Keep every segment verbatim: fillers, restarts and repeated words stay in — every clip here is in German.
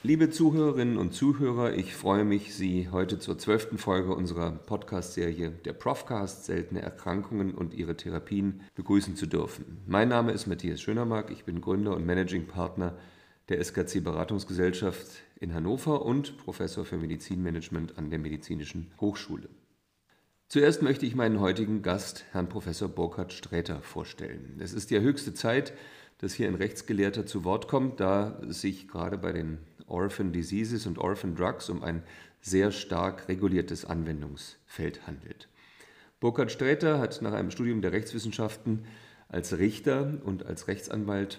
Liebe Zuhörerinnen und Zuhörer, ich freue mich, Sie heute zur zwölften Folge unserer Podcast-Serie der Profcast Seltene Erkrankungen und ihre Therapien begrüßen zu dürfen. Mein Name ist Matthias Schönermark, ich bin Gründer und Managing Partner der S K C Beratungsgesellschaft in Hannover und Professor für Medizinmanagement an der Medizinischen Hochschule. Zuerst möchte ich meinen heutigen Gast, Herrn Professor Burkhard Sträter, vorstellen. Es ist ja höchste Zeit, dass hier ein Rechtsgelehrter zu Wort kommt, da es sich gerade bei den Orphan Diseases und Orphan Drugs um ein sehr stark reguliertes Anwendungsfeld handelt. Burkhard Sträter hat nach einem Studium der Rechtswissenschaften als Richter und als Rechtsanwalt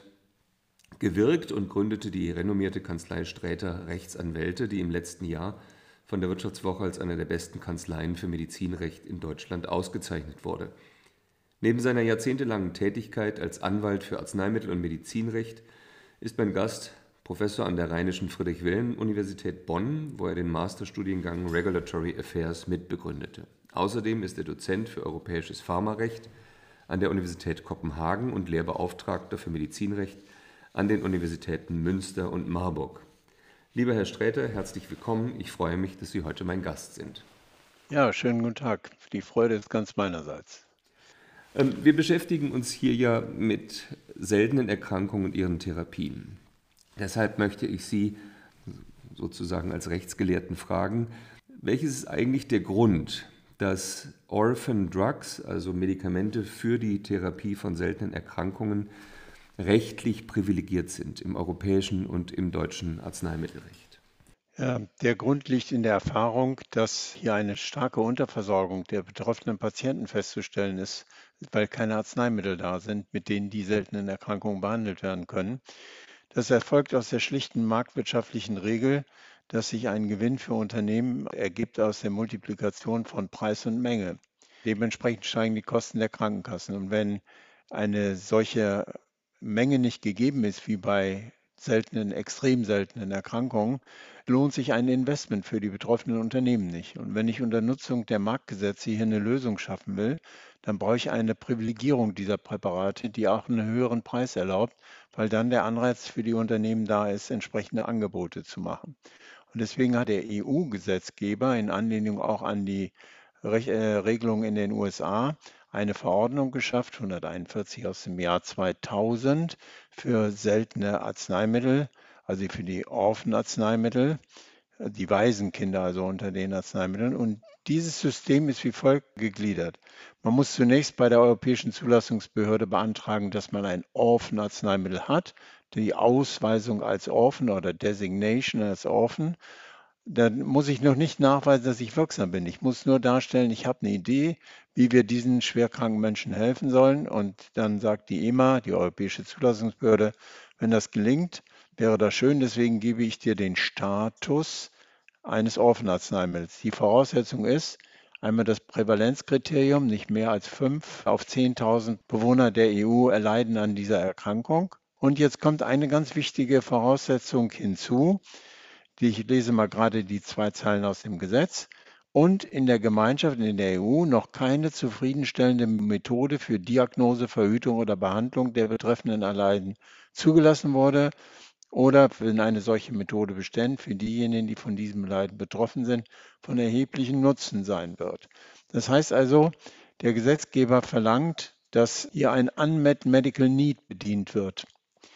gewirkt und gründete die renommierte Kanzlei Sträter Rechtsanwälte, die im letzten Jahr von der Wirtschaftswoche als eine der besten Kanzleien für Medizinrecht in Deutschland ausgezeichnet wurde. Neben seiner jahrzehntelangen Tätigkeit als Anwalt für Arzneimittel- und Medizinrecht ist mein Gast Professor an der Rheinischen Friedrich-Wilhelm-Universität Bonn, wo er den Masterstudiengang Regulatory Affairs mitbegründete. Außerdem ist er Dozent für europäisches Pharmarecht an der Universität Kopenhagen und Lehrbeauftragter für Medizinrecht an den Universitäten Münster und Marburg. Lieber Herr Sträter, herzlich willkommen. Ich freue mich, dass Sie heute mein Gast sind. Ja, schönen guten Tag. Die Freude ist ganz meinerseits. Ähm, Wir beschäftigen uns hier ja mit seltenen Erkrankungen und ihren Therapien. Deshalb möchte ich Sie sozusagen als Rechtsgelehrten fragen, welches ist eigentlich der Grund, dass Orphan Drugs, also Medikamente für die Therapie von seltenen Erkrankungen, rechtlich privilegiert sind im europäischen und im deutschen Arzneimittelrecht? Ja, der Grund liegt in der Erfahrung, dass hier eine starke Unterversorgung der betroffenen Patienten festzustellen ist, weil keine Arzneimittel da sind, mit denen die seltenen Erkrankungen behandelt werden können. Das erfolgt aus der schlichten marktwirtschaftlichen Regel, dass sich ein Gewinn für Unternehmen ergibt aus der Multiplikation von Preis und Menge. Dementsprechend steigen die Kosten der Krankenkassen. Und wenn eine solche Menge nicht gegeben ist, wie bei seltenen, extrem seltenen Erkrankungen, lohnt sich ein Investment für die betroffenen Unternehmen nicht. Und wenn ich unter Nutzung der Marktgesetze hier eine Lösung schaffen will, dann brauche ich eine Privilegierung dieser Präparate, die auch einen höheren Preis erlaubt, weil dann der Anreiz für die Unternehmen da ist, entsprechende Angebote zu machen. Und deswegen hat der E U-Gesetzgeber in Anlehnung auch an die Rech äh, Regelung in den U S A eine Verordnung geschafft, hunderteinundvierzig aus dem Jahr zweitausend, für seltene Arzneimittel, also für die Orphan-Arzneimittel, die Waisenkinder also unter den Arzneimitteln. Und dieses System ist wie folgt gegliedert. Man muss zunächst bei der Europäischen Zulassungsbehörde beantragen, dass man ein Orphan-Arzneimittel hat, die Ausweisung als Orphan oder Designation als Orphan. Dann muss ich noch nicht nachweisen, dass ich wirksam bin. Ich muss nur darstellen, ich habe eine Idee, wie wir diesen schwerkranken Menschen helfen sollen. Und dann sagt die E M A, die Europäische Zulassungsbehörde, wenn das gelingt, wäre das schön. Deswegen gebe ich dir den Status eines Orphan-Arzneimittels. Die Voraussetzung ist einmal das Prävalenzkriterium, nicht mehr als fünf auf zehntausend Bewohner der E U erleiden an dieser Erkrankung. Und jetzt kommt eine ganz wichtige Voraussetzung hinzu. Die, ich lese mal gerade die zwei Zeilen aus dem Gesetz. Und in der Gemeinschaft, in der E U, noch keine zufriedenstellende Methode für Diagnose, Verhütung oder Behandlung der betreffenden Erleiden zugelassen wurde oder wenn eine solche Methode bestände, für diejenigen, die von diesem Leiden betroffen sind, von erheblichem Nutzen sein wird. Das heißt also, der Gesetzgeber verlangt, dass hier ein Unmet Medical Need bedient wird.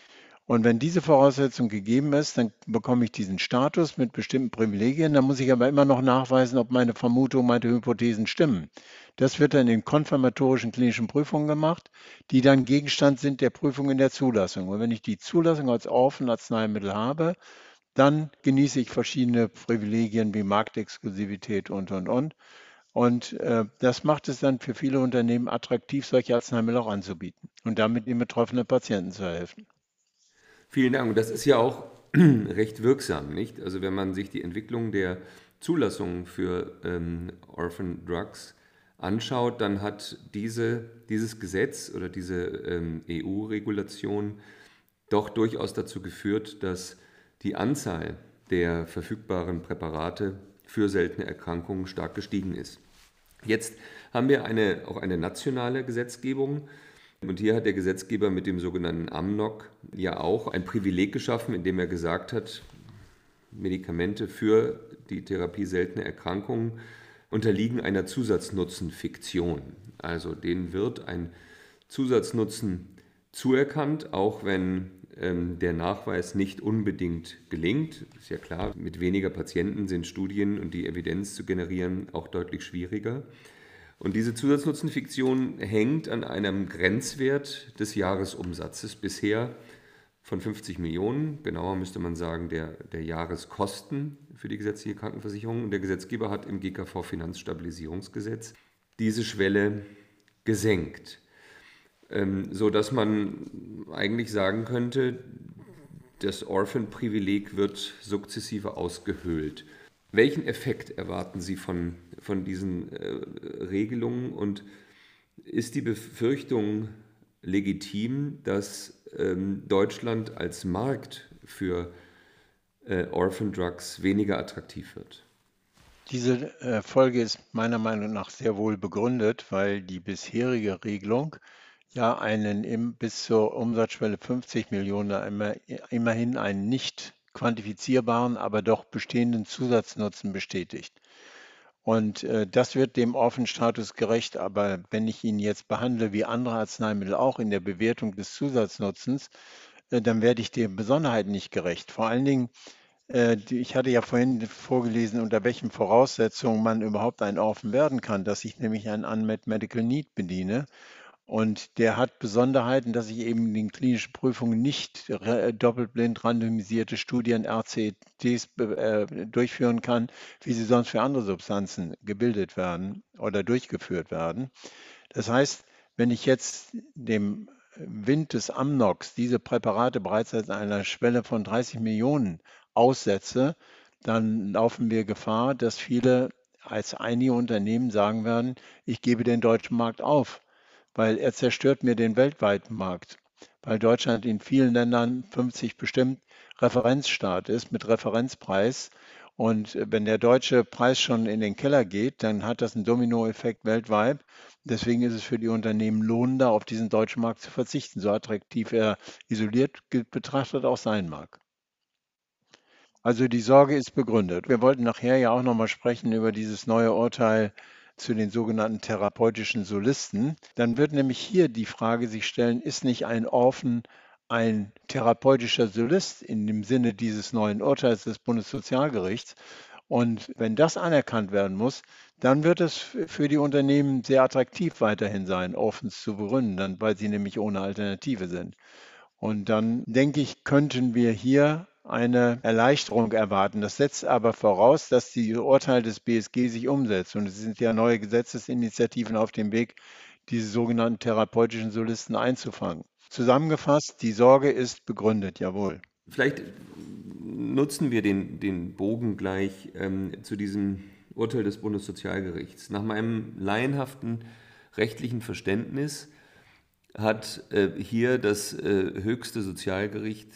Und wenn diese Voraussetzung gegeben ist, dann bekomme ich diesen Status mit bestimmten Privilegien. Dann muss ich aber immer noch nachweisen, ob meine Vermutungen, meine Hypothesen stimmen. Das wird dann in konfirmatorischen klinischen Prüfungen gemacht, die dann Gegenstand sind der Prüfung in der Zulassung. Und wenn ich die Zulassung als Orphan-Arzneimittel habe, dann genieße ich verschiedene Privilegien wie Marktexklusivität und, und, und. Und äh, das macht es dann für viele Unternehmen attraktiv, solche Arzneimittel auch anzubieten und damit den betroffenen Patienten zu helfen. Vielen Dank. Und das ist ja auch recht wirksam, nicht? Also wenn man sich die Entwicklung der Zulassung für ähm, Orphan Drugs anschaut, dann hat diese, dieses Gesetz oder diese ähm, E U-Regulation doch durchaus dazu geführt, dass die Anzahl der verfügbaren Präparate für seltene Erkrankungen stark gestiegen ist. Jetzt haben wir eine, auch eine nationale Gesetzgebung. Und hier hat der Gesetzgeber mit dem sogenannten AMNOG ja auch ein Privileg geschaffen, indem er gesagt hat, Medikamente für die Therapie seltener Erkrankungen unterliegen einer Zusatznutzenfiktion. Also denen wird ein Zusatznutzen zuerkannt, auch wenn ähm, der Nachweis nicht unbedingt gelingt. Ist ja klar, mit weniger Patienten sind Studien und die Evidenz zu generieren auch deutlich schwieriger. Und diese Zusatznutzenfiktion hängt an einem Grenzwert des Jahresumsatzes bisher von fünfzig Millionen. Genauer müsste man sagen, der, der Jahreskosten für die gesetzliche Krankenversicherung. Und der Gesetzgeber hat im G K V-Finanzstabilisierungsgesetz diese Schwelle gesenkt, ähm, sodass man eigentlich sagen könnte, das Orphan-Privileg wird sukzessive ausgehöhlt. Welchen Effekt erwarten Sie von, von diesen äh, Regelungen und ist die Befürchtung legitim, dass ähm, Deutschland als Markt für äh, Orphan Drugs weniger attraktiv wird? Diese äh, Folge ist meiner Meinung nach sehr wohl begründet, weil die bisherige Regelung ja einen im, bis zur Umsatzschwelle fünfzig Millionen immer, immerhin einen nicht quantifizierbaren, aber doch bestehenden Zusatznutzen bestätigt. Und äh, das wird dem Orphan-Status gerecht. Aber wenn ich ihn jetzt behandle wie andere Arzneimittel auch in der Bewertung des Zusatznutzens, äh, dann werde ich den Besonderheiten nicht gerecht. Vor allen Dingen, äh, die, ich hatte ja vorhin vorgelesen, unter welchen Voraussetzungen man überhaupt ein Orphan werden kann, dass ich nämlich ein Unmet Medical Need bediene. Und der hat Besonderheiten, dass ich eben in den klinischen Prüfungen nicht re- doppelblind randomisierte Studien, R C Ts be- äh, durchführen kann, wie sie sonst für andere Substanzen gebildet werden oder durchgeführt werden. Das heißt, wenn ich jetzt dem Wind des Amnox diese Präparate bereits an einer Schwelle von dreißig Millionen aussetze, dann laufen wir Gefahr, dass viele als einige Unternehmen sagen werden, ich gebe den deutschen Markt auf, weil er zerstört mir den weltweiten Markt, weil Deutschland in vielen Ländern fünfzig bestimmt Referenzstaat ist mit Referenzpreis. Und wenn der deutsche Preis schon in den Keller geht, dann hat das einen Dominoeffekt weltweit. Deswegen ist es für die Unternehmen lohnender, auf diesen deutschen Markt zu verzichten, so attraktiv er isoliert betrachtet auch sein mag. Also die Sorge ist begründet. Wir wollten nachher ja auch noch mal sprechen über dieses neue Urteil zu den sogenannten therapeutischen Solisten. Dann wird nämlich hier die Frage sich stellen, ist nicht ein Orphan ein therapeutischer Solist in dem Sinne dieses neuen Urteils des Bundessozialgerichts? Und wenn das anerkannt werden muss, dann wird es für die Unternehmen sehr attraktiv weiterhin sein, Orphans zu begründen, weil sie nämlich ohne Alternative sind. Und dann denke ich, könnten wir hier eine Erleichterung erwarten. Das setzt aber voraus, dass die Urteil des B S G sich umsetzt. Und es sind ja neue Gesetzesinitiativen auf dem Weg, diese sogenannten therapeutischen Solisten einzufangen. Zusammengefasst, die Sorge ist begründet, jawohl. Vielleicht nutzen wir den, den Bogen gleich ähm, zu diesem Urteil des Bundessozialgerichts. Nach meinem laienhaften rechtlichen Verständnis hat äh, hier das äh, höchste Sozialgericht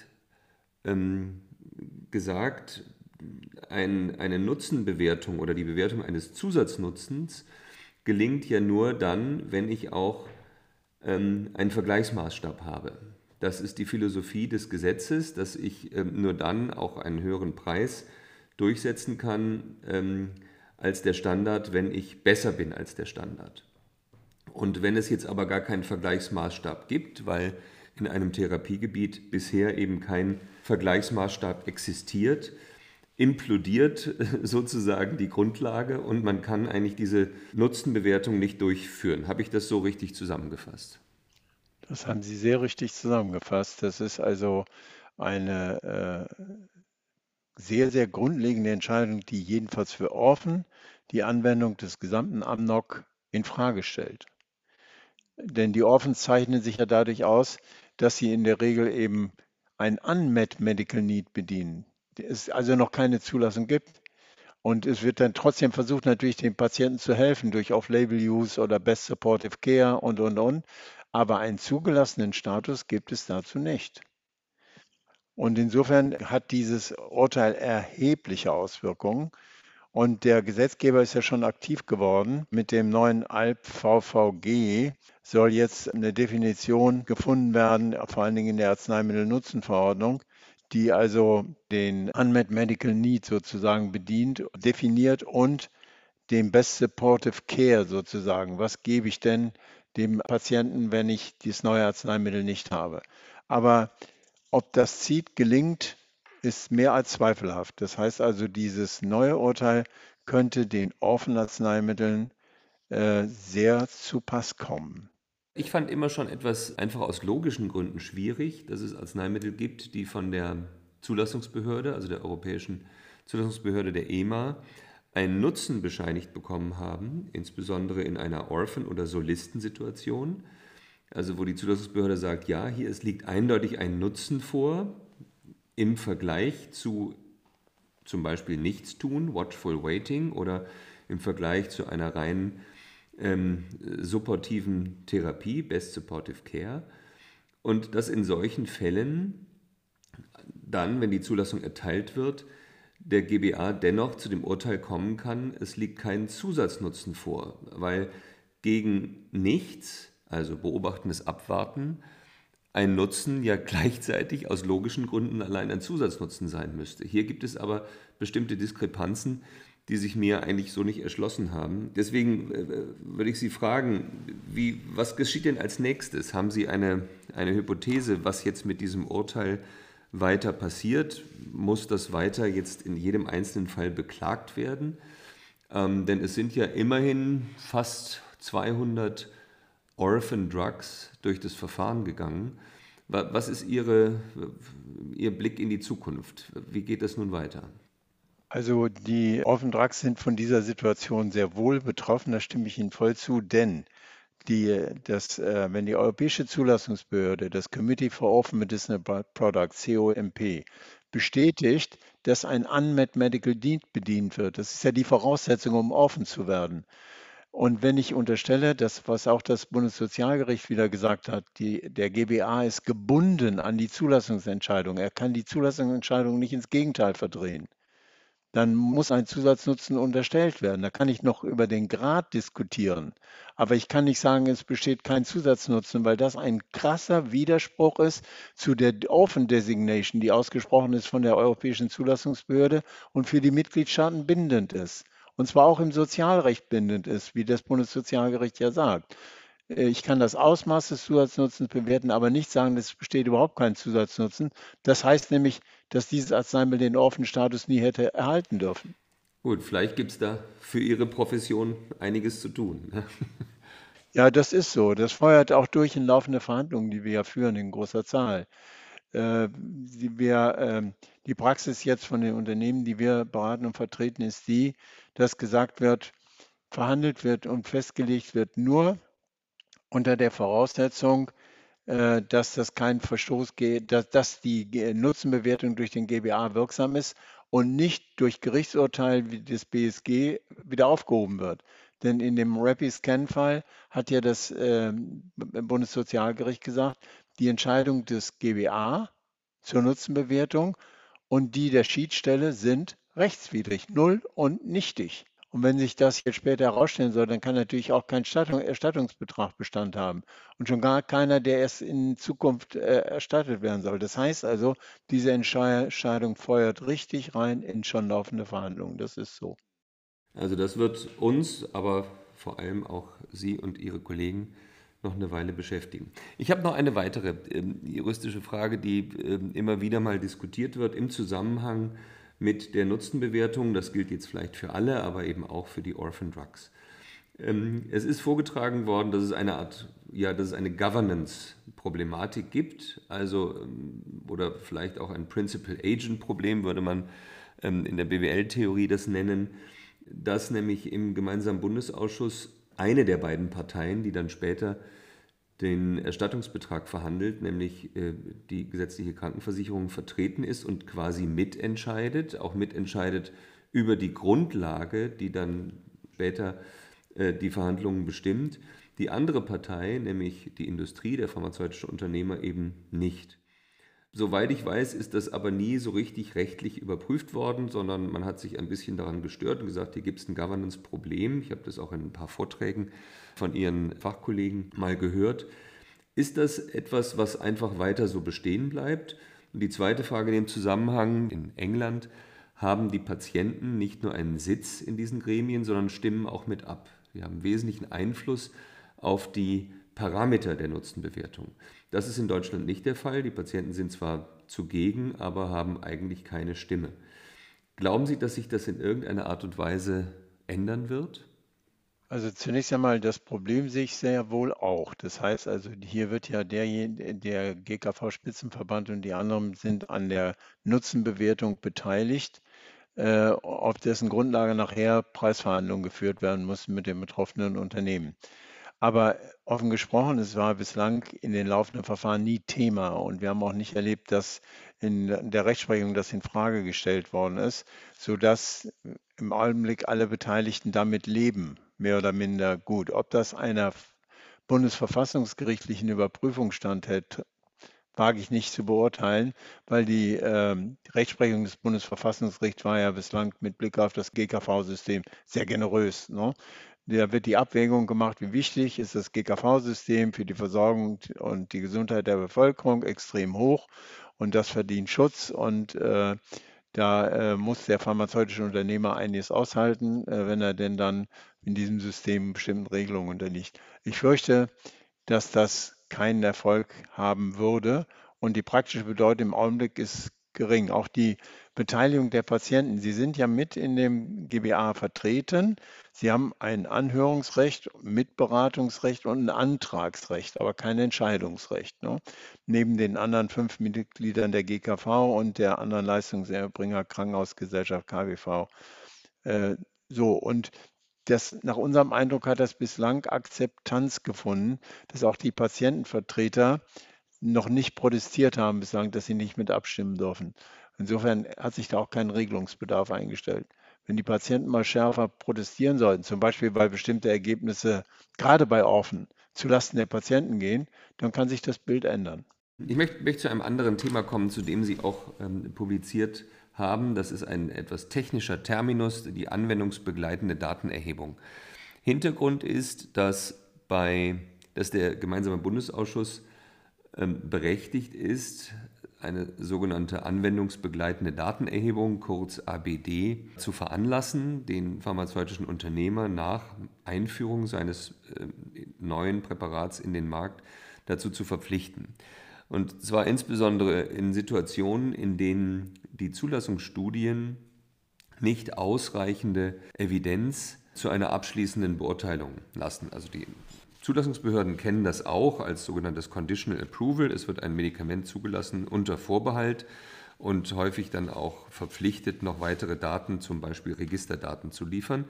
ähm, gesagt, ein, eine Nutzenbewertung oder die Bewertung eines Zusatznutzens gelingt ja nur dann, wenn ich auch ähm, einen Vergleichsmaßstab habe. Das ist die Philosophie des Gesetzes, dass ich ähm, nur dann auch einen höheren Preis durchsetzen kann ähm, als der Standard, wenn ich besser bin als der Standard. Und wenn es jetzt aber gar keinen Vergleichsmaßstab gibt, weil in einem Therapiegebiet bisher eben kein Vergleichsmaßstab existiert, implodiert sozusagen die Grundlage und man kann eigentlich diese Nutzenbewertung nicht durchführen. Habe ich das so richtig zusammengefasst? Das haben Sie sehr richtig zusammengefasst. Das ist also eine äh, sehr, sehr grundlegende Entscheidung, die jedenfalls für Orphan die Anwendung des gesamten Amnok in Frage stellt. Denn die Orphans zeichnen sich ja dadurch aus, dass sie in der Regel eben ein Unmet Medical Need bedienen. Es also noch keine Zulassung gibt. Und es wird dann trotzdem versucht, natürlich den Patienten zu helfen durch Off-Label-Use oder Best Supportive Care und, und, und. Aber einen zugelassenen Status gibt es dazu nicht. Und insofern hat dieses Urteil erhebliche Auswirkungen. Und der Gesetzgeber ist ja schon aktiv geworden. Mit dem neuen A L B V V G soll jetzt eine Definition gefunden werden, vor allen Dingen in der Arzneimittelnutzenverordnung, die also den Unmet Medical Need sozusagen bedient, definiert und den Best Supportive Care sozusagen. Was gebe ich denn dem Patienten, wenn ich dieses neue Arzneimittel nicht habe? Aber ob das Ziel gelingt, ist mehr als zweifelhaft. Das heißt also, dieses neue Urteil könnte den Orphanarzneimitteln äh, sehr zu Pass kommen. Ich fand immer schon etwas einfach aus logischen Gründen schwierig, dass es Arzneimittel gibt, die von der Zulassungsbehörde, also der Europäischen Zulassungsbehörde der E M A, einen Nutzen bescheinigt bekommen haben, insbesondere in einer Orphan- oder Solistensituation, also wo die Zulassungsbehörde sagt, ja, hier es liegt eindeutig ein Nutzen vor im Vergleich zu zum Beispiel Nichtstun, Watchful Waiting, oder im Vergleich zu einer rein ähm, supportiven Therapie, Best Supportive Care. Und dass in solchen Fällen dann, wenn die Zulassung erteilt wird, der G B A dennoch zu dem Urteil kommen kann, es liegt kein Zusatznutzen vor, weil gegen nichts, also beobachtendes Abwarten, ein Nutzen ja gleichzeitig aus logischen Gründen allein ein Zusatznutzen sein müsste. Hier gibt es aber bestimmte Diskrepanzen, die sich mir eigentlich so nicht erschlossen haben. Deswegen äh, würde ich Sie fragen, wie, was geschieht denn als nächstes? Haben Sie eine, eine Hypothese, was jetzt mit diesem Urteil weiter passiert? Muss das weiter jetzt in jedem einzelnen Fall beklagt werden? Ähm, denn es sind ja immerhin fast zweihundert Orphan Drugs durch das Verfahren gegangen. Was ist Ihre, Ihr Blick in die Zukunft? Wie geht das nun weiter? Also die Orphan Drugs sind von dieser Situation sehr wohl betroffen, da stimme ich Ihnen voll zu, denn die, das, äh, wenn die Europäische Zulassungsbehörde, das Committee for Orphan Medicinal Products, C O M P, bestätigt, dass ein Unmet Medical Need bedient wird, das ist ja die Voraussetzung, um Orphan zu werden. Und wenn ich unterstelle, dass, was auch das Bundessozialgericht wieder gesagt hat, die, der G B A ist gebunden an die Zulassungsentscheidung, er kann die Zulassungsentscheidung nicht ins Gegenteil verdrehen, dann muss ein Zusatznutzen unterstellt werden. Da kann ich noch über den Grad diskutieren. Aber ich kann nicht sagen, es besteht kein Zusatznutzen, weil das ein krasser Widerspruch ist zu der Orphan Designation, die ausgesprochen ist von der Europäischen Zulassungsbehörde und für die Mitgliedstaaten bindend ist. Und zwar auch im Sozialrecht bindend ist, wie das Bundessozialgericht ja sagt. Ich kann das Ausmaß des Zusatznutzens bewerten, aber nicht sagen, es besteht überhaupt kein Zusatznutzen. Das heißt nämlich, dass dieses Arzneimittel den Orphan-Status nie hätte erhalten dürfen. Gut, vielleicht gibt es da für Ihre Profession einiges zu tun. Ja, das ist so. Das feuert auch durch in laufende Verhandlungen, die wir ja führen in großer Zahl. Äh, die, wir, äh, die Praxis jetzt von den Unternehmen, die wir beraten und vertreten, ist die, dass gesagt wird, verhandelt wird und festgelegt wird nur unter der Voraussetzung, äh, dass das kein Verstoß geht, dass, dass die Nutzenbewertung durch den G B A wirksam ist und nicht durch Gerichtsurteil wie des B S G wieder aufgehoben wird. Denn in dem Rapid-Scan-Fall hat ja das äh, Bundessozialgericht gesagt, die Entscheidung des G B A zur Nutzenbewertung und die der Schiedsstelle sind rechtswidrig, null und nichtig. Und wenn sich das jetzt später herausstellen soll, dann kann natürlich auch kein Stattung, Erstattungsbetrag Bestand haben und schon gar keiner, der erst in Zukunft äh, erstattet werden soll. Das heißt also, diese Entscheidung feuert richtig rein in schon laufende Verhandlungen. Das ist so. Also das wird uns, aber vor allem auch Sie und Ihre Kollegen noch eine Weile beschäftigen. Ich habe noch eine weitere ähm, juristische Frage, die ähm, immer wieder mal diskutiert wird im Zusammenhang mit der Nutzenbewertung. Das gilt jetzt vielleicht für alle, aber eben auch für die Orphan Drugs. Ähm, es ist vorgetragen worden, dass es eine Art, ja, dass es eine Governance-Problematik gibt, also ähm, oder vielleicht auch ein Principal-Agent-Problem, würde man ähm, in der B W L-Theorie das nennen, dass nämlich im gemeinsamen Bundesausschuss eine der beiden Parteien, die dann später den Erstattungsbetrag verhandelt, nämlich äh, die gesetzliche Krankenversicherung, vertreten ist und quasi mitentscheidet, auch mitentscheidet über die Grundlage, die dann später äh, die Verhandlungen bestimmt. Die andere Partei, nämlich die Industrie, der pharmazeutische Unternehmer, eben nicht. Soweit ich weiß, ist das aber nie so richtig rechtlich überprüft worden, sondern man hat sich ein bisschen daran gestört und gesagt, hier gibt es ein Governance-Problem. Ich habe das auch in ein paar Vorträgen von Ihren Fachkollegen mal gehört. Ist das etwas, was einfach weiter so bestehen bleibt? Und die zweite Frage in dem Zusammenhang: In England haben die Patienten nicht nur einen Sitz in diesen Gremien, sondern stimmen auch mit ab. Sie haben wesentlichen Einfluss auf die Parameter der Nutzenbewertung. Das ist in Deutschland nicht der Fall. Die Patienten sind zwar zugegen, aber haben eigentlich keine Stimme. Glauben Sie, dass sich das in irgendeiner Art und Weise ändern wird? Also zunächst einmal, das Problem sehe ich sehr wohl auch. Das heißt also, hier wird ja derjenige, der G K V-Spitzenverband und die anderen sind an der Nutzenbewertung beteiligt, äh, auf dessen Grundlage nachher Preisverhandlungen geführt werden müssen mit den betroffenen Unternehmen. Aber offen gesprochen, es war bislang in den laufenden Verfahren nie Thema und wir haben auch nicht erlebt, dass in der Rechtsprechung das in Frage gestellt worden ist, sodass im Augenblick alle Beteiligten damit leben, mehr oder minder gut. Ob das einer bundesverfassungsgerichtlichen Überprüfung standhält, wage ich nicht zu beurteilen, weil die ähm, Rechtsprechung des Bundesverfassungsgerichts war ja bislang mit Blick auf das G K V-System sehr generös. Ne? Da wird die Abwägung gemacht, wie wichtig ist das G K V-System für die Versorgung und die Gesundheit der Bevölkerung, extrem hoch und das verdient Schutz und äh, da äh, muss der pharmazeutische Unternehmer einiges aushalten, äh, wenn er denn dann in diesem System bestimmten Regelungen unterliegt. Ich fürchte, dass das keinen Erfolg haben würde und die praktische Bedeutung im Augenblick ist gering. Auch die Beteiligung der Patienten, sie sind ja mit in dem G B A vertreten. Sie haben ein Anhörungsrecht, Mitberatungsrecht und ein Antragsrecht, aber kein Entscheidungsrecht. Ne? Neben den anderen fünf Mitgliedern der G K V und der anderen Leistungserbringer Krankenhausgesellschaft K W V. Äh, so, und das, nach unserem Eindruck hat das bislang Akzeptanz gefunden, dass auch die Patientenvertreter noch nicht protestiert haben bislang, dass sie nicht mit abstimmen dürfen. Insofern hat sich da auch kein Regelungsbedarf eingestellt. Wenn die Patienten mal schärfer protestieren sollten, zum Beispiel weil bestimmte Ergebnisse gerade bei Orphan zulasten der Patienten gehen, dann kann sich das Bild ändern. Ich möchte, möchte zu einem anderen Thema kommen, zu dem Sie auch ähm, publiziert haben. Das ist ein etwas technischer Terminus, die anwendungsbegleitende Datenerhebung. Hintergrund ist, dass, bei, dass der gemeinsame Bundesausschuss ähm, berechtigt ist, eine sogenannte anwendungsbegleitende Datenerhebung, kurz A B D, zu veranlassen, den pharmazeutischen Unternehmer nach Einführung seines äh, neuen Präparats in den Markt dazu zu verpflichten. Und zwar insbesondere in Situationen, in denen die Zulassungsstudien nicht ausreichende Evidenz zu einer abschließenden Beurteilung lassen. Also die Zulassungsbehörden kennen das auch als sogenanntes Conditional Approval. Es wird ein Medikament zugelassen unter Vorbehalt und häufig dann auch verpflichtet, noch weitere Daten, zum Beispiel Registerdaten, zu liefern.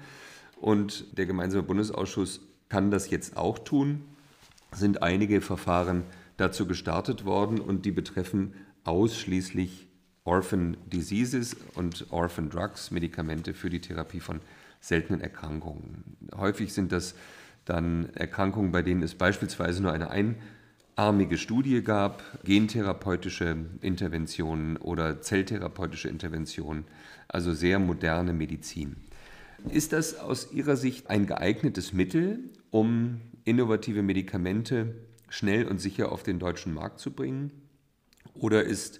Und der gemeinsame Bundesausschuss kann das jetzt auch tun. Es sind einige Verfahren dazu gestartet worden und die betreffen ausschließlich Orphan Diseases und Orphan Drugs, Medikamente für die Therapie von seltenen Erkrankungen. Häufig sind das dann Erkrankungen, bei denen es beispielsweise nur eine einarmige Studie gab, gentherapeutische Interventionen oder zelltherapeutische Interventionen, also sehr moderne Medizin. Ist das aus Ihrer Sicht ein geeignetes Mittel, um innovative Medikamente schnell und sicher auf den deutschen Markt zu bringen? Oder ist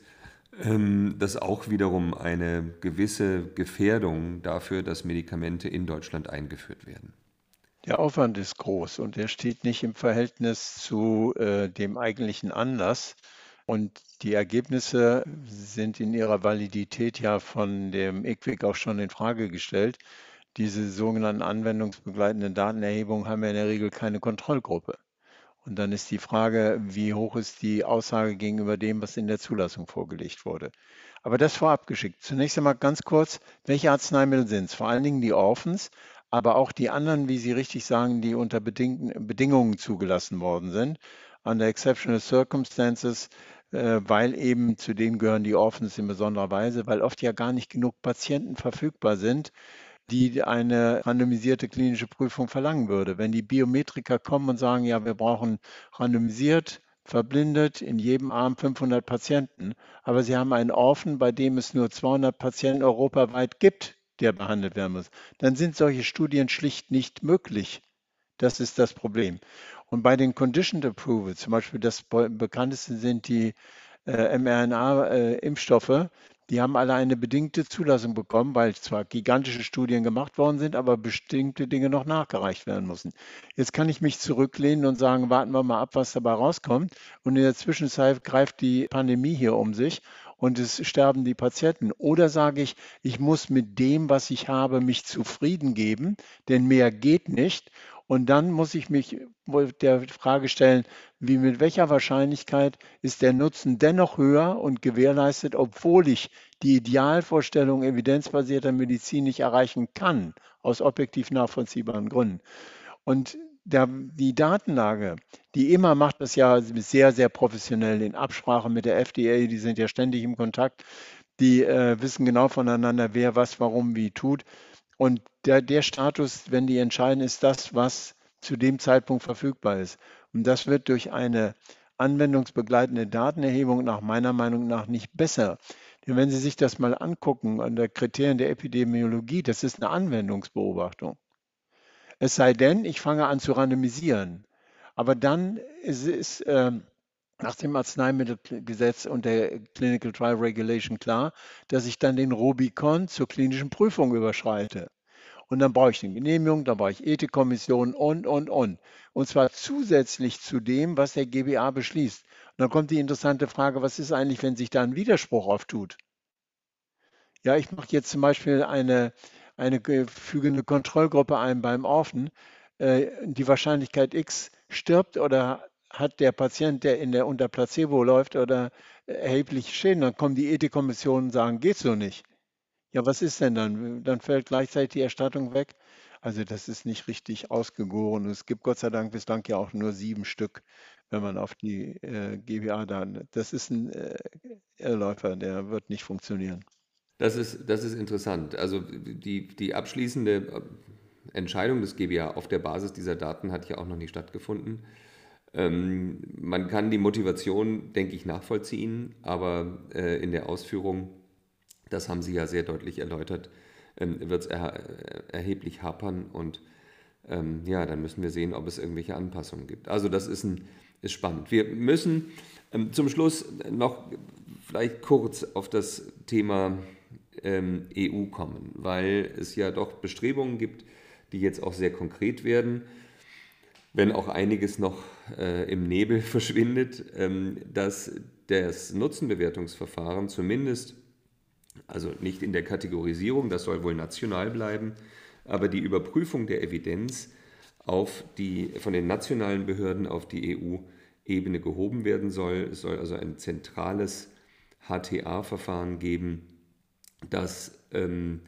ähm, das auch wiederum eine gewisse Gefährdung dafür, dass Medikamente in Deutschland eingeführt werden? Der Aufwand ist groß und der steht nicht im Verhältnis zu äh, dem eigentlichen Anlass. Und die Ergebnisse sind in ihrer Validität ja von dem I C W I C auch schon in Frage gestellt. Diese sogenannten anwendungsbegleitenden Datenerhebungen haben ja in der Regel keine Kontrollgruppe. Und dann ist die Frage, wie hoch ist die Aussage gegenüber dem, was in der Zulassung vorgelegt wurde. Aber das vorab geschickt. Zunächst einmal ganz kurz, welche Arzneimittel sind es? Vor allen Dingen die Orphans, aber auch die anderen, wie Sie richtig sagen, die unter Bedingungen zugelassen worden sind, under exceptional circumstances, äh, weil eben zu denen gehören die Orphans in besonderer Weise, weil oft ja gar nicht genug Patienten verfügbar sind, die eine randomisierte klinische Prüfung verlangen würde. Wenn die Biometriker kommen und sagen, ja, wir brauchen randomisiert, verblindet, in jedem Arm fünfhundert Patienten, aber sie haben einen Orphan, bei dem es nur zweihundert Patienten europaweit gibt, der behandelt werden muss, dann sind solche Studien schlicht nicht möglich. Das ist das Problem. Und bei den Conditioned Approval, zum Beispiel das bekannteste sind die äh, mRNA-Impfstoffe, die haben alle eine bedingte Zulassung bekommen, weil zwar gigantische Studien gemacht worden sind, aber bestimmte Dinge noch nachgereicht werden müssen. Jetzt kann ich mich zurücklehnen und sagen, warten wir mal ab, was dabei rauskommt. Und in der Zwischenzeit greift die Pandemie hier um sich und es sterben die Patienten. Oder sage ich, ich muss mit dem, was ich habe, mich zufrieden geben, denn mehr geht nicht. Und dann muss ich mich wohl der Frage stellen, wie mit welcher Wahrscheinlichkeit ist der Nutzen dennoch höher und gewährleistet, obwohl ich die Idealvorstellung evidenzbasierter Medizin nicht erreichen kann, aus objektiv nachvollziehbaren Gründen. Und der, die Datenlage, die E M A macht das ja sehr, sehr professionell in Absprache mit der F D A, die sind ja ständig im Kontakt, die äh, wissen genau voneinander, wer was, warum, wie tut. Und der, der Status, wenn die entscheiden, ist das, was zu dem Zeitpunkt verfügbar ist. Und das wird durch eine anwendungsbegleitende Datenerhebung nach meiner Meinung nach nicht besser. Denn wenn Sie sich das mal angucken an der Kriterien der Epidemiologie, das ist eine Anwendungsbeobachtung. Es sei denn, ich fange an zu randomisieren. Aber dann ist es ähm, nach dem Arzneimittelgesetz und der Clinical Trial Regulation klar, dass ich dann den Rubikon zur klinischen Prüfung überschreite. Und dann brauche ich eine Genehmigung, dann brauche ich Ethikkommissionen und, und, und. Und zwar zusätzlich zu dem, was der G B A beschließt. Und dann kommt die interessante Frage, was ist eigentlich, wenn sich da ein Widerspruch auftut? Ja, ich mache jetzt zum Beispiel eine, eine, ge- füge eine Kontrollgruppe ein beim Orphan. Äh, die Wahrscheinlichkeit X stirbt oder hat der Patient, der in der unter Placebo läuft oder äh, erhebliche Schäden, dann kommen die Ethikkommissionen und sagen, geht so nicht. Ja, was ist denn dann? Dann fällt gleichzeitig die Erstattung weg. Also das ist nicht richtig ausgegoren. Es gibt Gott sei Dank bislang ja auch nur sieben Stück, wenn man auf die äh, G B A-Daten. Das ist ein äh, Irrläufer, der wird nicht funktionieren. Das ist, das ist interessant. Also die, die abschließende Entscheidung des G B A auf der Basis dieser Daten hat ja auch noch nicht stattgefunden. Ähm, man kann die Motivation, denke ich, nachvollziehen, aber äh, in der Ausführung, das haben Sie ja sehr deutlich erläutert, ähm, wird es er, erheblich hapern und ähm, ja, dann müssen wir sehen, ob es irgendwelche Anpassungen gibt. Also das ist, ein, ist spannend. Wir müssen ähm, zum Schluss noch vielleicht kurz auf das Thema ähm, E U kommen, weil es ja doch Bestrebungen gibt, die jetzt auch sehr konkret werden, wenn auch einiges noch äh, im Nebel verschwindet, ähm, dass das Nutzenbewertungsverfahren zumindest, also nicht in der Kategorisierung, das soll wohl national bleiben, aber die Überprüfung der Evidenz auf die, von den nationalen Behörden auf die E U-Ebene gehoben werden soll. Es soll also ein zentrales H T A-Verfahren geben, das ähm,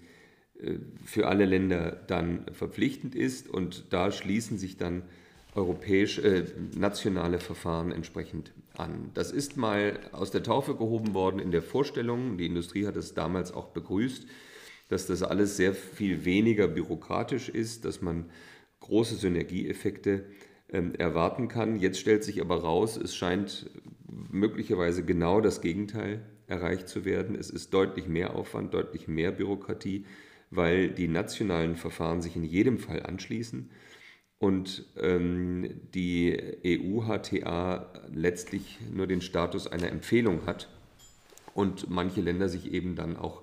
für alle Länder dann verpflichtend ist und da schließen sich dann europäisch, äh, nationale Verfahren entsprechend an. Das ist mal aus der Taufe gehoben worden in der Vorstellung, die Industrie hat es damals auch begrüßt, dass das alles sehr viel weniger bürokratisch ist, dass man große Synergieeffekte ähm, erwarten kann. Jetzt stellt sich aber raus, es scheint möglicherweise genau das Gegenteil erreicht zu werden. Es ist deutlich mehr Aufwand, deutlich mehr Bürokratie, weil die nationalen Verfahren sich in jedem Fall anschließen und ähm, die E U-H T A letztlich nur den Status einer Empfehlung hat und manche Länder sich eben dann auch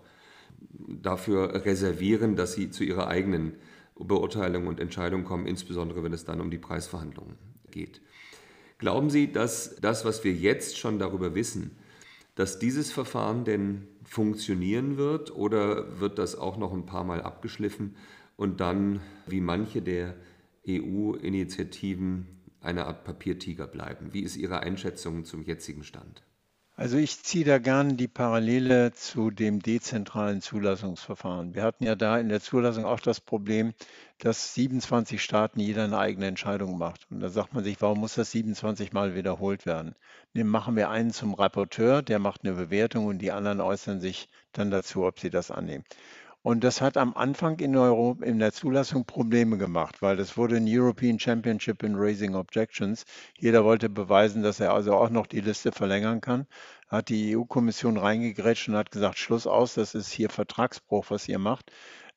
dafür reservieren, dass sie zu ihrer eigenen Beurteilung und Entscheidung kommen, insbesondere wenn es dann um die Preisverhandlungen geht. Glauben Sie, dass das, was wir jetzt schon darüber wissen, dass dieses Verfahren denn funktionieren wird oder wird das auch noch ein paar Mal abgeschliffen und dann, wie manche der E U-Initiativen, eine Art Papiertiger bleiben? Wie ist Ihre Einschätzung zum jetzigen Stand? Also ich ziehe da gerne die Parallele zu dem dezentralen Zulassungsverfahren. Wir hatten ja da in der Zulassung auch das Problem, dass siebenundzwanzig Staaten jeder eine eigene Entscheidung macht. Und da sagt man sich, warum muss das siebenundzwanzig Mal wiederholt werden? Dann machen wir einen zum Rapporteur, der macht eine Bewertung und die anderen äußern sich dann dazu, ob sie das annehmen. Und das hat am Anfang in Europa in der Zulassung Probleme gemacht, weil das wurde ein European Championship in Raising Objections. Jeder wollte beweisen, dass er also auch noch die Liste verlängern kann. Hat die E U-Kommission reingegrätscht und hat gesagt, Schluss aus, das ist hier Vertragsbruch, was ihr macht.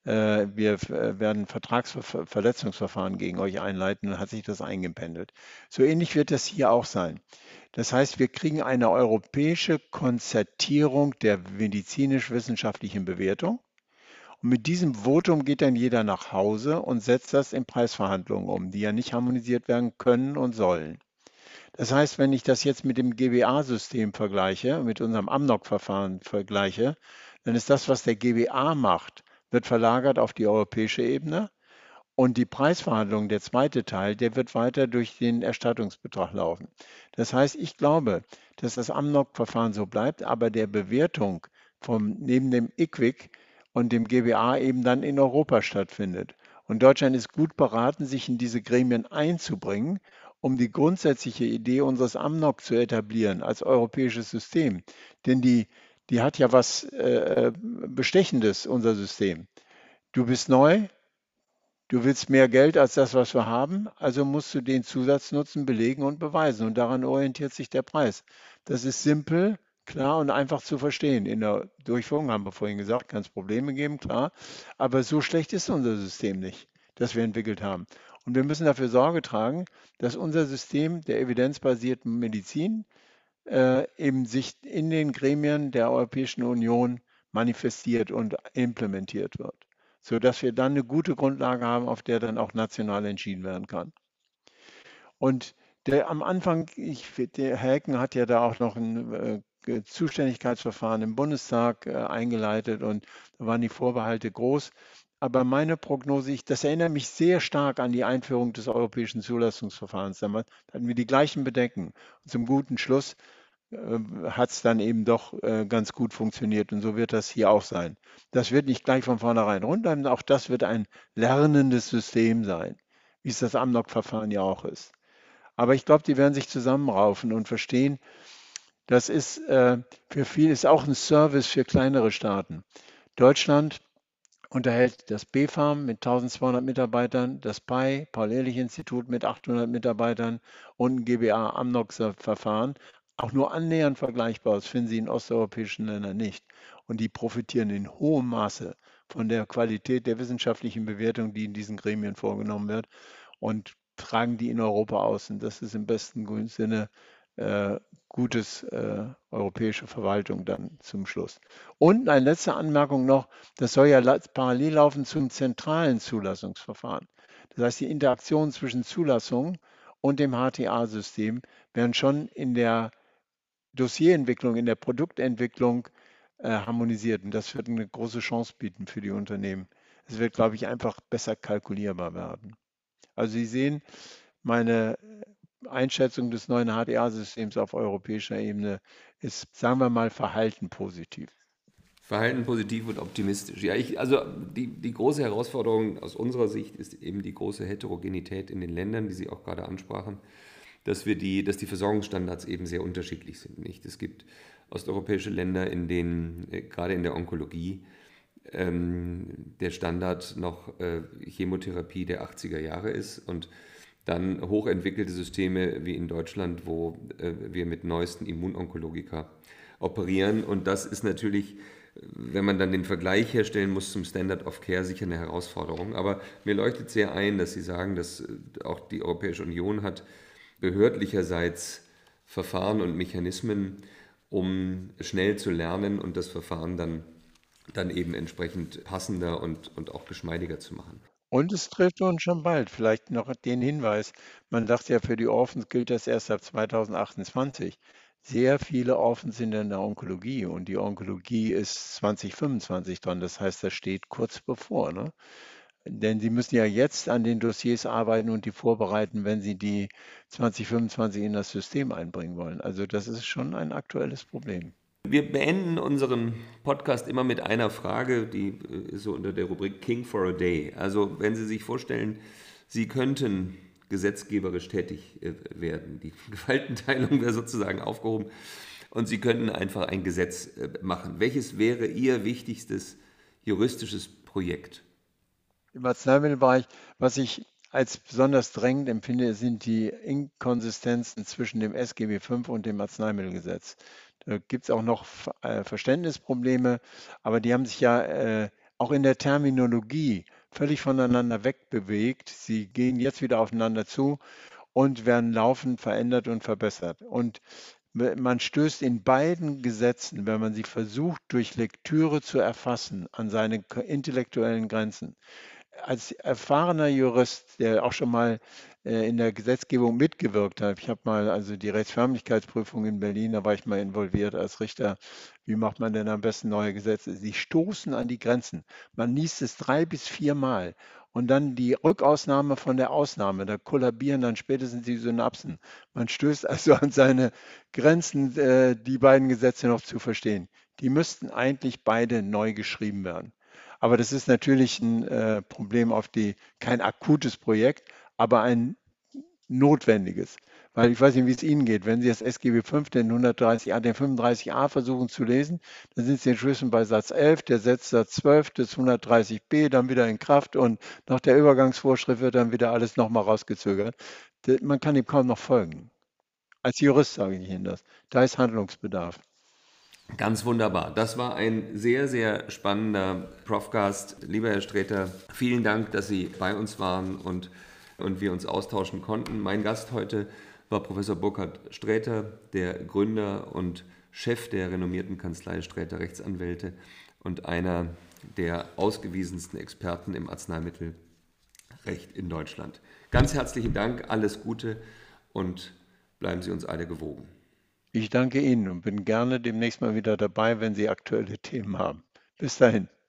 äh, wir äh, werden Vertragsverletzungsverfahren gegen euch einleiten, dann hat sich das eingependelt. So ähnlich wird das hier auch sein. Das heißt, wir kriegen eine europäische Konzertierung der medizinisch-wissenschaftlichen Bewertung. Und mit diesem Votum geht dann jeder nach Hause und setzt das in Preisverhandlungen um, die ja nicht harmonisiert werden können und sollen. Das heißt, wenn ich das jetzt mit dem G B A-System vergleiche, mit unserem Amnok-Verfahren vergleiche, dann ist das, was der G B A macht, wird verlagert auf die europäische Ebene. Und die Preisverhandlung, der zweite Teil, der wird weiter durch den Erstattungsbetrag laufen. Das heißt, ich glaube, dass das Amnok-Verfahren so bleibt, aber der Bewertung vom, neben dem I Q W I C und dem G B A eben dann in Europa stattfindet. Und Deutschland ist gut beraten, sich in diese Gremien einzubringen, um die grundsätzliche Idee unseres Amnok zu etablieren als europäisches System. Denn die, die hat ja was äh, Bestechendes, unser System. Du bist neu, du willst mehr Geld als das, was wir haben, also musst du den Zusatznutzen belegen und beweisen. Und daran orientiert sich der Preis. Das ist simpel, klar und einfach zu verstehen. In der Durchführung haben wir vorhin gesagt, kann es Probleme geben, klar. Aber so schlecht ist unser System nicht, das wir entwickelt haben. Und wir müssen dafür Sorge tragen, dass unser System der evidenzbasierten Medizin äh, eben sich in den Gremien der Europäischen Union manifestiert und implementiert wird, sodass wir dann eine gute Grundlage haben, auf der dann auch national entschieden werden kann. Und der, am Anfang, ich, der Herr Hecken hat ja da auch noch ein äh, Zuständigkeitsverfahren im Bundestag äh, eingeleitet und da waren die Vorbehalte groß. Aber meine Prognose, ich, das erinnert mich sehr stark an die Einführung des europäischen Zulassungsverfahrens. Damals hatten wir die gleichen Bedenken. Und zum guten Schluss äh, hat es dann eben doch äh, ganz gut funktioniert. Und so wird das hier auch sein. Das wird nicht gleich von vornherein rund bleiben. Auch das wird ein lernendes System sein, wie es das Amnok-Verfahren ja auch ist. Aber ich glaube, die werden sich zusammenraufen und verstehen, das ist äh, für viele ist auch ein Service für kleinere Staaten. Deutschland unterhält das B fam mit eintausendzweihundert Mitarbeitern, das P E I, Paul-Ehrlich-Institut mit achthundert Mitarbeitern und ein G B A-Amnok-Verfahren. Auch nur annähernd vergleichbar, das finden Sie in osteuropäischen Ländern nicht. Und die profitieren in hohem Maße von der Qualität der wissenschaftlichen Bewertung, die in diesen Gremien vorgenommen wird und tragen die in Europa aus. Und das ist im besten Sinne äh, gutes äh, europäische Verwaltung dann zum Schluss. Und eine letzte Anmerkung noch, das soll ja parallel laufen zum zentralen Zulassungsverfahren. Das heißt, die Interaktion zwischen Zulassung und dem H T A-System werden schon in der Dossierentwicklung, in der Produktentwicklung äh, harmonisiert. Und das wird eine große Chance bieten für die Unternehmen. Es wird, glaube ich, einfach besser kalkulierbar werden. Also Sie sehen, meine Einschätzung des neuen H T A-Systems auf europäischer Ebene ist, sagen wir mal, verhalten positiv. Verhalten positiv und optimistisch. Ja, ich, also die, die große Herausforderung aus unserer Sicht ist eben die große Heterogenität in den Ländern, die Sie auch gerade ansprachen, dass wir die, dass die Versorgungsstandards eben sehr unterschiedlich sind. Nicht? Es gibt osteuropäische Länder, in denen äh, gerade in der Onkologie ähm, der Standard noch äh, Chemotherapie der achtziger Jahre ist und dann hochentwickelte Systeme wie in Deutschland, wo äh, wir mit neuesten Immunonkologika operieren. Und das ist natürlich, wenn man dann den Vergleich herstellen muss zum Standard of Care, sicher eine Herausforderung. Aber mir leuchtet sehr ein, dass Sie sagen, dass auch die Europäische Union hat behördlicherseits Verfahren und Mechanismen, um schnell zu lernen und das Verfahren dann, dann eben entsprechend passender und, und auch geschmeidiger zu machen. Und es trifft uns schon bald. Vielleicht noch den Hinweis, man dachte ja, für die Orphans gilt das erst ab zweitausendachtundzwanzig. Sehr viele Orphans sind in der Onkologie und die Onkologie ist zwanzig fünfundzwanzig dran. Das heißt, das steht kurz bevor. Ne? Denn Sie müssen ja jetzt an den Dossiers arbeiten und die vorbereiten, wenn Sie die zwanzig fünfundzwanzig in das System einbringen wollen. Also das ist schon ein aktuelles Problem. Wir beenden unseren Podcast immer mit einer Frage, die ist so unter der Rubrik King for a Day. Also wenn Sie sich vorstellen, Sie könnten gesetzgeberisch tätig werden, die Gewaltenteilung wäre sozusagen aufgehoben und Sie könnten einfach ein Gesetz machen. Welches wäre Ihr wichtigstes juristisches Projekt? Im Arzneimittelbereich, was ich als besonders drängend empfinde, sind die Inkonsistenzen zwischen dem S G B fünf und dem Arzneimittelgesetz. Da gibt es auch noch äh, Verständnisprobleme, aber die haben sich ja äh, auch in der Terminologie völlig voneinander wegbewegt. Sie gehen jetzt wieder aufeinander zu und werden laufend verändert und verbessert. Und man stößt in beiden Gesetzen, wenn man sie versucht, durch Lektüre zu erfassen, an seine intellektuellen Grenzen. Als erfahrener Jurist, der auch schon mal äh, in der Gesetzgebung mitgewirkt hat, ich habe mal also die Rechtsförmlichkeitsprüfung in Berlin, da war ich mal involviert als Richter. Wie macht man denn am besten neue Gesetze? Sie stoßen an die Grenzen. Man liest es drei bis viermal und dann die Rückausnahme von der Ausnahme. Da kollabieren dann spätestens die Synapsen. Man stößt also an seine Grenzen, äh, die beiden Gesetze noch zu verstehen. Die müssten eigentlich beide neu geschrieben werden. Aber das ist natürlich ein äh, Problem auf die, kein akutes Projekt, aber ein notwendiges. Weil ich weiß nicht, wie es Ihnen geht. Wenn Sie das S G B fünf, den hundertdreißig a, den fünfunddreißig a versuchen zu lesen, dann sind Sie inzwischen bei Satz elf, der setzt Satz zwölf des hundertdreißig b dann wieder in Kraft und nach der Übergangsvorschrift wird dann wieder alles nochmal rausgezögert. Man kann ihm kaum noch folgen. Als Jurist sage ich Ihnen das. Da ist Handlungsbedarf. Ganz wunderbar. Das war ein sehr, sehr spannender Profcast. Lieber Herr Sträter, vielen Dank, dass Sie bei uns waren und, und wir uns austauschen konnten. Mein Gast heute war Professor Burkhard Sträter, der Gründer und Chef der renommierten Kanzlei Sträter Rechtsanwälte und einer der ausgewiesensten Experten im Arzneimittelrecht in Deutschland. Ganz herzlichen Dank, alles Gute und bleiben Sie uns alle gewogen. Ich danke Ihnen und bin gerne demnächst mal wieder dabei, wenn Sie aktuelle Themen haben. Bis dahin.